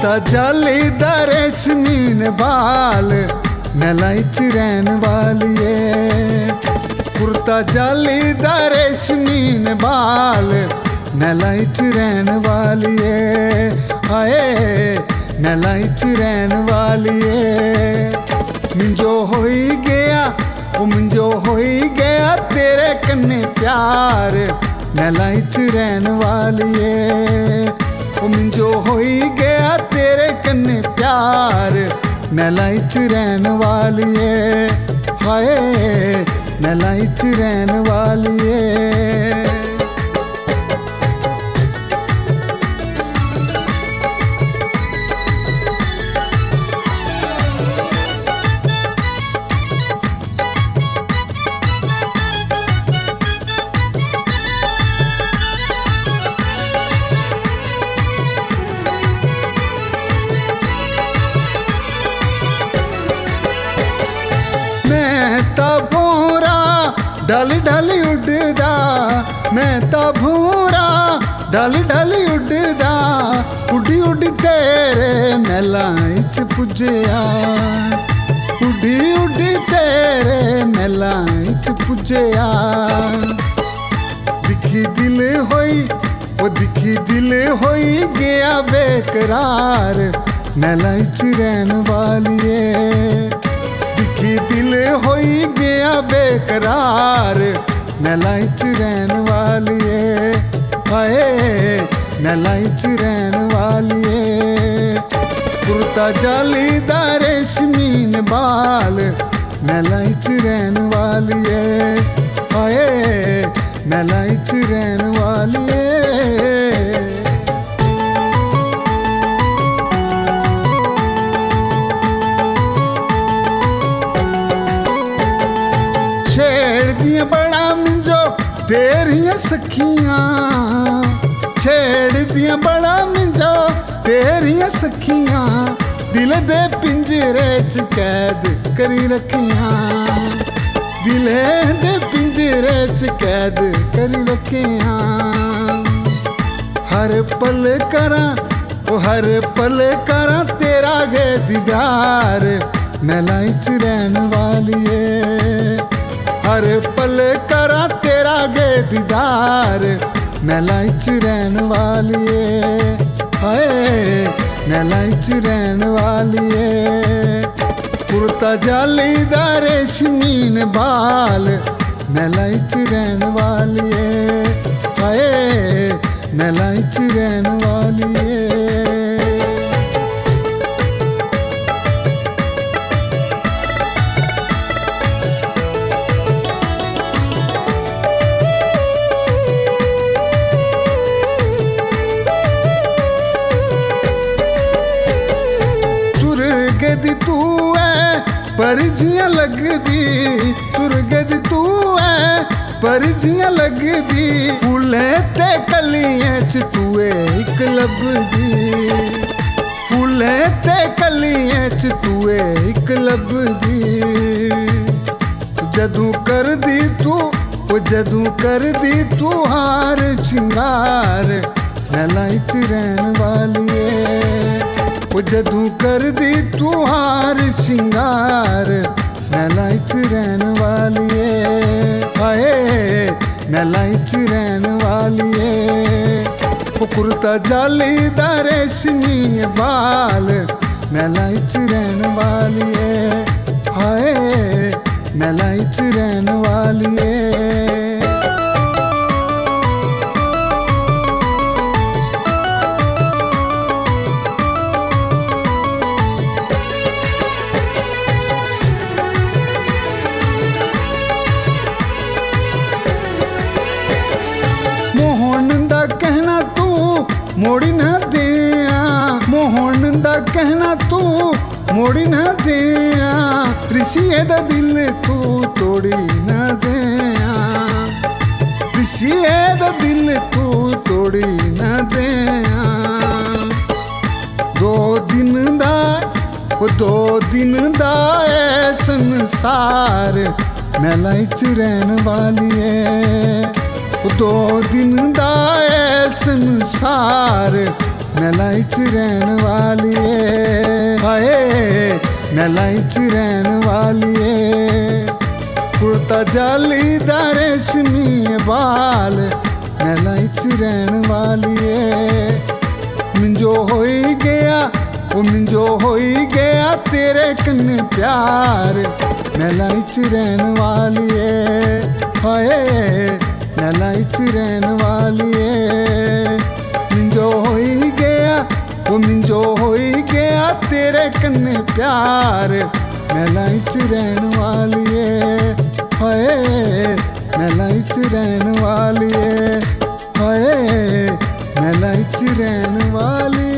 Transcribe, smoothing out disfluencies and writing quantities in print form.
कुर्ता जालीदार रेशमीन बाल महलाई च रहन वालिए। कुर्ता जालीदार रेशमीन बाल महलाई च रहन वालिए। आए महलाई च रहन वालिए। मिंजो होई गया ओ मिंजो होई गया तेरे कन्ने प्यार महलाई च रहन वालिए। ओ मिंजो होई गया तेरे कन्ने प्यार महलाई च रहन वालिए। हाय महलाई च रहन वालिए। ढल ढल उड़दा मैं ता भूरा ढल ढल उड़दा उड़ी उड़ी तेरे महलाई च पुज्जिया। उड़ी उड़ी तेरे महलाई च पुज्जिया। दिखी दिल होई वो दिखी दिल होई गया बेकरार महलाई च रहन वालिए। दिखी दिल होई गया बेकरार महलाई च रहन वालिए। हाय महलाई च रहन वालिए। कुर्ता जालीदार रेशमीन बाल महलाई च रहन वालिए। हाय महलाई च रहन वालिए। बड़ा मिंजो तेरियां सखियां छेड़ दियां बड़ा मिंजो तेरियां सखियां दिल दे पिंजरे च कैद करी रखियां। दिल दे पिंजरे च कैद करी रखियां। हर पल करा ओ हर पल करा तेरा गे दीदार महलाई च रहन वालिए। हर पल करा तेरा गे दीदार महलाई च रहन वालिए। हाय महलाई च रहन वालिए। कुर्ता जालीदार रेशमीन बाल महलाई च रहन वालिए। हाय महलाई च रहन वालिए। तू है पर जियां लगदी तुरगद तू है पर जियां लगदी फूलें ते कलियां च तू इक लभदी। फूलें ते कलियां च तू इक लभदी। जदू कर दी तू ओ जदू कर दी तू हार शिंगार महलाई च रहन वालिए। ओ जदू कर दी तू हार शिंगार महलाई च रहन वालिए। हाय महलाई च रहन वालिए। ओ कुर्ता जालीदार रेशमीन बाल महलाई च रहन वालिए। हाय महलाई च रहन वालिए। कहना तू मोड़ी ना दिया मोहन दा कहना तू मोड़ी ना दिया। ऋषिए दा दिल तू तोड़ी ना दिया। ऋषिए दा दिल तू तोड़ी ना दिया। दो दिन दा ए संसार महलाई च रहन वालिए। दो दिन दा ए संसार ਮਹਿਲਾਂ 'ਚ ਰਹਿਣ ਵਾਲੀਏ ਹਾਏ ਮਹਿਲਾਂ 'ਚ ਰਹਿਣ ਵਾਲੀਏ ਕੁੜਤਾ ਜਾਲੀਦਾ ਰੇਸ਼ਮੀ ਬਾਲ ਮਹਿਲਾਂ 'ਚ ਰਹਿਣ ਵਾਲੀਏ ਮਿੰਜੋ ਹੋਈ ਗਿਆ ਉਹ ਮਿੰਜੋ ਹੋਈ ਗਿਆ ਤੇਰੇ ਕੰਨੇ ਪਿਆਰ ਮਹਿਲਾਂ 'ਚ ਰਹਿਣ ਵਾਲੀਏ ਹਾਏ ਮਹਿਲਾਂ 'ਚ ਰਹਿਣ ਵਾਲੀਏ ਮਿੰਜੋ ਹੋਈ ਗਿਆ ਉਹ ਮਿੰਜੋ ਹੋਈ ਗਿਆ ਤੇਰੇ ਕੰਨੇ ਪਿਆਰ ਮਹਿਲਾਂ 'ਚ ਰਹਿਣ ਵਾਲੀਏ ਹਾਏ ਮਹਿਲਾਂ 'ਚ ਰਹਿਣ ਵਾਲੀਏ ਹਾਏ ਮਹਿਲਾਂ 'ਚ ਰਹਿਣ ਵਾਲੀ